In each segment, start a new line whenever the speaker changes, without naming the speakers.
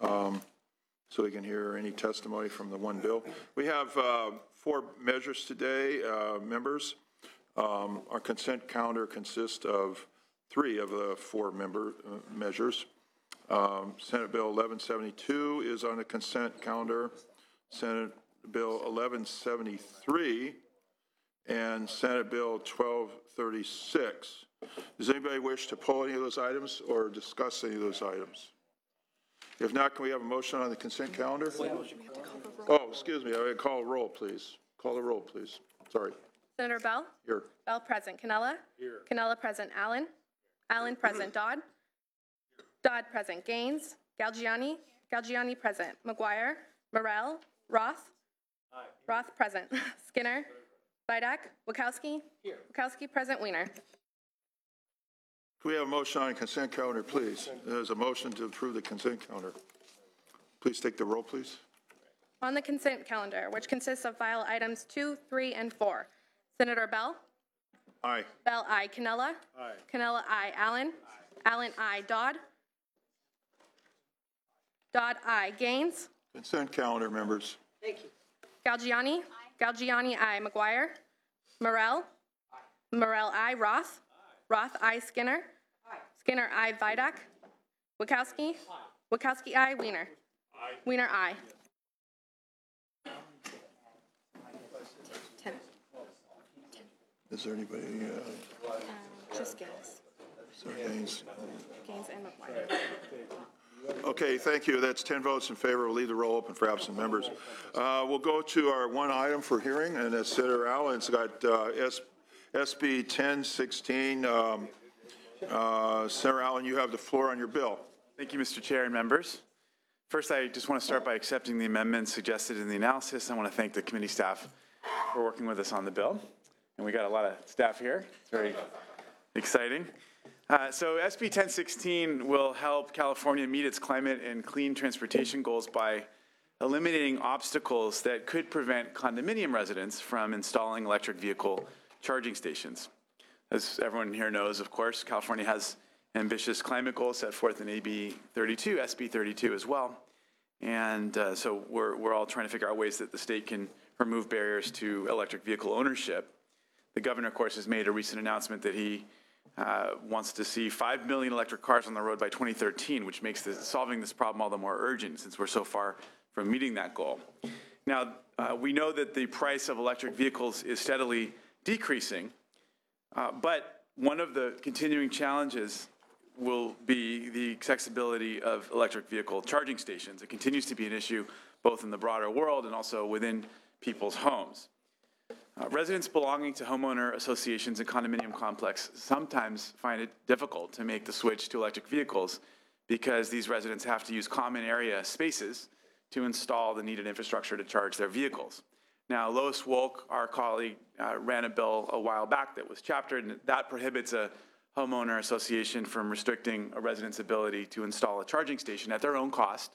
so we can hear any testimony from the one bill. We have 4 measures today, members. Our consent calendar consists of 3 of the 4 measures. Senate Bill 1172 is on the consent calendar. Senate Bill 1173 and Senate Bill 1236. Does anybody wish to pull any of those items or discuss any of those items? If not, can we have a motion on the consent calendar? Oh, excuse me. I would call a roll, please. Call the roll, please. Sorry.
Senator Bell?
Here.
Bell present. Cannella? Here. Cannella present. Allen? Allen present. Dodd? Dodd present. Gaines? Galgiani? Galgiani present. McGuire? Morrell? Roth? Aye. Roth present. Skinner? Vidak? Wachowski? Here. Wachowski present. Weiner?
Can we have a motion on the consent calendar, please? There's a motion to approve the consent calendar. Please take the roll, please.
On the consent calendar, which consists of file items 2, 3, and 4. Senator Bell?
Aye.
Bell, aye. Cannella? Aye. Cannella, aye. Allen? Aye. Allen, aye. Dodd? Dodd, aye. Gaines?
Consent calendar, members.
Thank you.
Galgiani? Aye. Galgiani, aye. McGuire? Morrell? Aye. Morrell, aye. Roth? Aye. Roth, aye. Skinner? Aye. Skinner, aye. Vidak? Wachowski? Aye. Wachowski, aye. Weiner? Aye. Weiner, aye. 10.
Is there anybody?
Just Gaines.
Gaines.
Gaines and McGuire.
Okay, thank you. That's 10 votes in favor. We'll leave the roll open for absent members. We'll go to our one item for hearing, and as Senator Allen's got SB 1016. Senator Allen, you have the floor on your bill.
Thank you, Mr. Chair and members. First, I just want to start by accepting the amendments suggested in the analysis. I want to thank the committee staff for working with us on the bill. And we got a lot of staff here. It's very exciting. So SB 1016 will help California meet its climate and clean transportation goals by eliminating obstacles that could prevent condominium residents from installing electric vehicle charging stations. As everyone here knows, of course, California has ambitious climate goals set forth in AB 32, SB 32 as well. And so we're all trying to figure out ways that the state can remove barriers to electric vehicle ownership. The governor, of course, has made a recent announcement that he wants to see 5 million electric cars on the road by 2013, which makes solving this problem all the more urgent since we're so far from meeting that goal. Now, we know that the price of electric vehicles is steadily decreasing, but one of the continuing challenges will be the accessibility of electric vehicle charging stations. It continues to be an issue both in the broader world and also within people's homes. Residents belonging to homeowner associations and condominium complexes sometimes find it difficult to make the switch to electric vehicles because these residents have to use common area spaces to install the needed infrastructure to charge their vehicles. Now, Lois Wolk, our colleague, ran a bill a while back that was chaptered, and that prohibits a homeowner association from restricting a resident's ability to install a charging station at their own cost.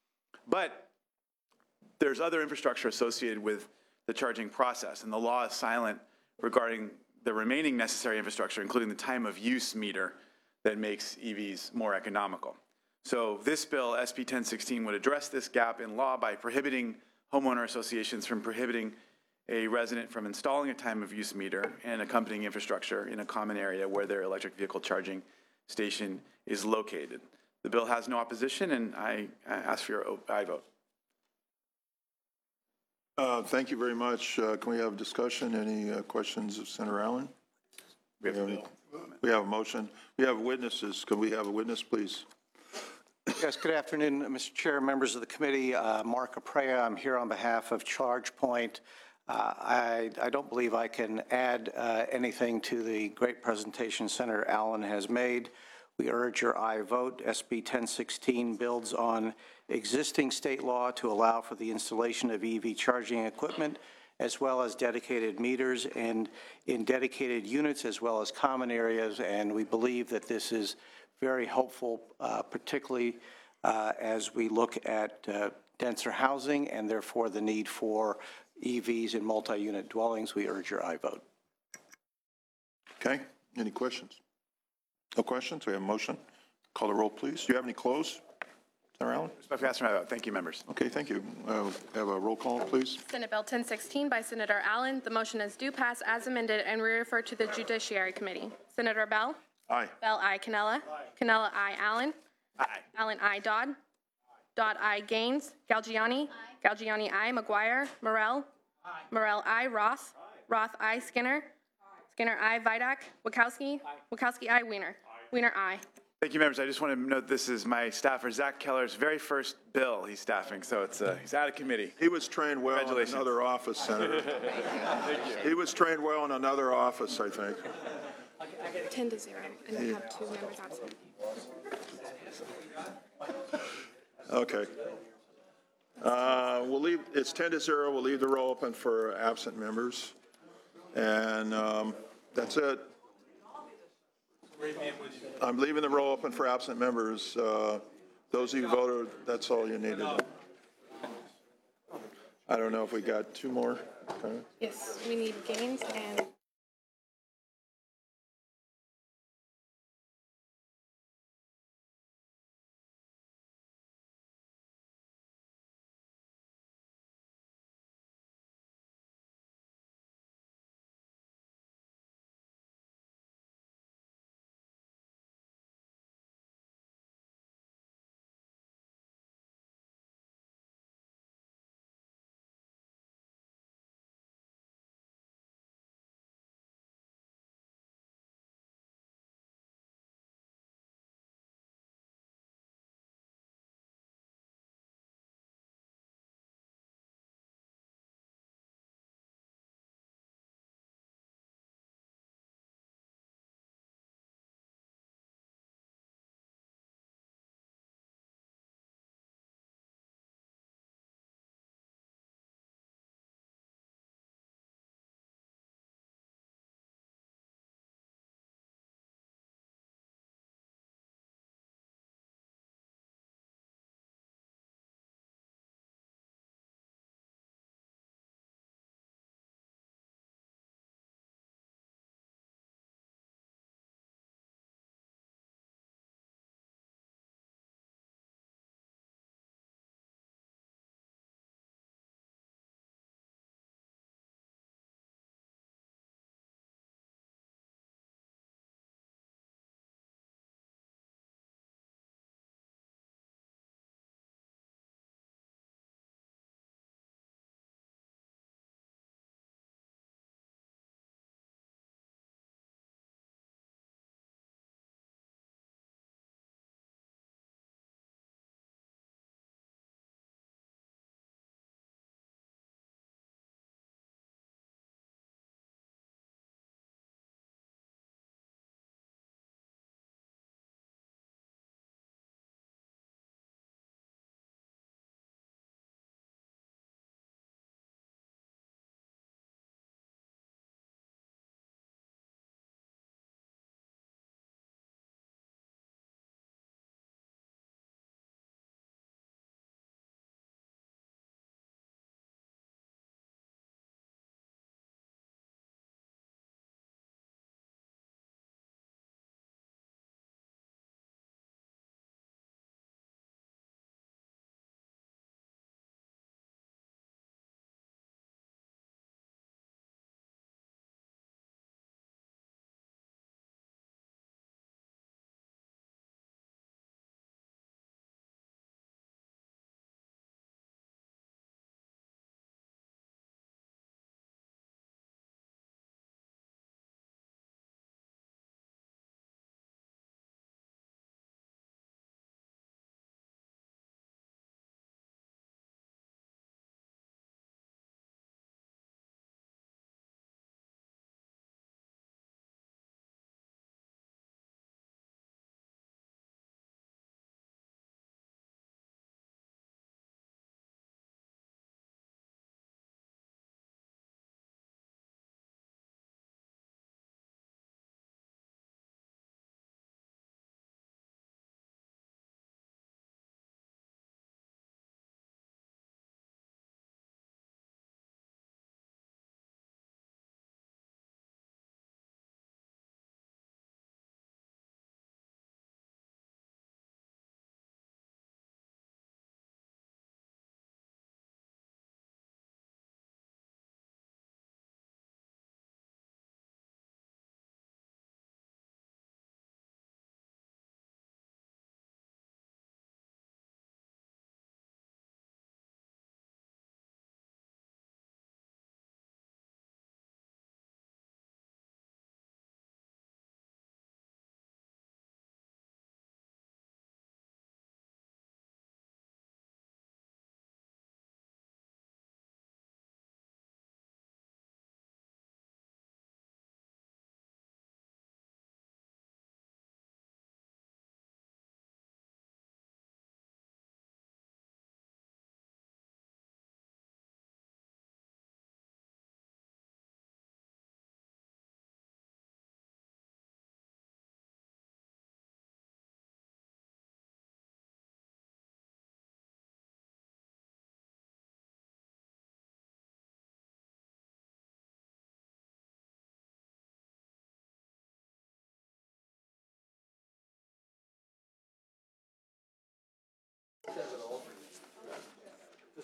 But there's other infrastructure associated with the charging process, and the law is silent regarding the remaining necessary infrastructure, including the time of use meter that makes EVs more economical. So this bill, SB 1016, would address this gap in law by prohibiting homeowner associations from prohibiting a resident from installing a time of use meter and accompanying infrastructure in a common area where their electric vehicle charging station is located. The bill has no opposition, and I ask for your aye vote.
Thank you very much. Can we have discussion? Any questions of Senator Allen? We have a motion. We have witnesses. Can we have a witness, please?
Yes, good afternoon, Mr. Chair, members of the committee. Mark Aprea, I'm here on behalf of ChargePoint. I don't believe I can add anything to the great presentation Senator Allen has made. We urge your aye vote. SB 1016 builds on existing state law to allow for the installation of EV charging equipment as well as dedicated meters and in dedicated units as well as common areas, and we believe that this is very helpful, particularly as we look at denser housing and therefore the need for EVs in multi-unit dwellings. We urge your aye vote.
Okay, any questions? No questions? We have a motion. Call the roll, please. Do you have any close? Senator Allen?
By casting my vote. Thank you, members.
Okay, thank you. Have a roll call, please.
Senate Bill 1016 by Senator Allen. The motion is due pass as amended and referred to the Judiciary Committee. Senator Bell?
Aye.
Bell, I. Cannella? Cannella, I. Allen?
Aye.
Allen, I. Dodd? Dodd, I. Gaines? Galgiani? Galgiani, I. McGuire? Morel? Morel, I. Roth? Roth, I. Skinner? Skinner, I. Vidak? Wachowski? Wachowski, I. Weiner? Weiner, I.
Thank you, members. I just want to note this is my staffer, Zach Keller's very first bill he's staffing, so it's he's out of committee.
He was trained well in
Congratulations.
another office, Senator. He was trained well in another office, I think.
10-0, and we have 2 members absent.
Okay. We'll leave, it's 10-0. We'll leave the roll open for absent members. And that's it. I'm leaving the roll open for absent members. Those of you who voted, that's all you needed. I don't know if we got 2 more. Okay.
Yes, we need Gaines and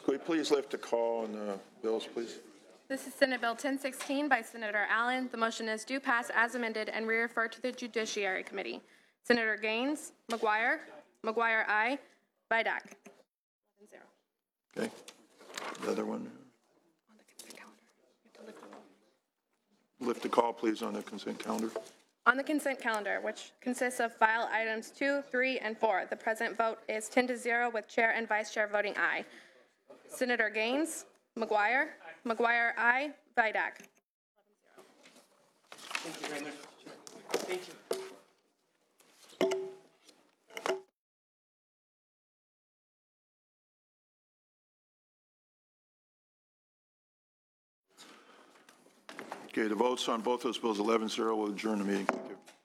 Could we please lift a call on the bills, please?
This is Senate Bill 1016 by Senator Allen. The motion is do pass as amended and re-refer to the Judiciary Committee. Senator Gaines, McGuire, aye. Vidak. 11-0.
Okay. The other one? Lift the call, please, on the consent calendar.
On the consent calendar, which consists of file items 2, 3, and 4, the present vote is 10-0 with chair and vice chair voting aye. Senator Gaines, McGuire, aye. Vidak.
Thank you very much. Thank you.
Okay, the votes on both those bills, 11-0, will adjourn the meeting. Thank you.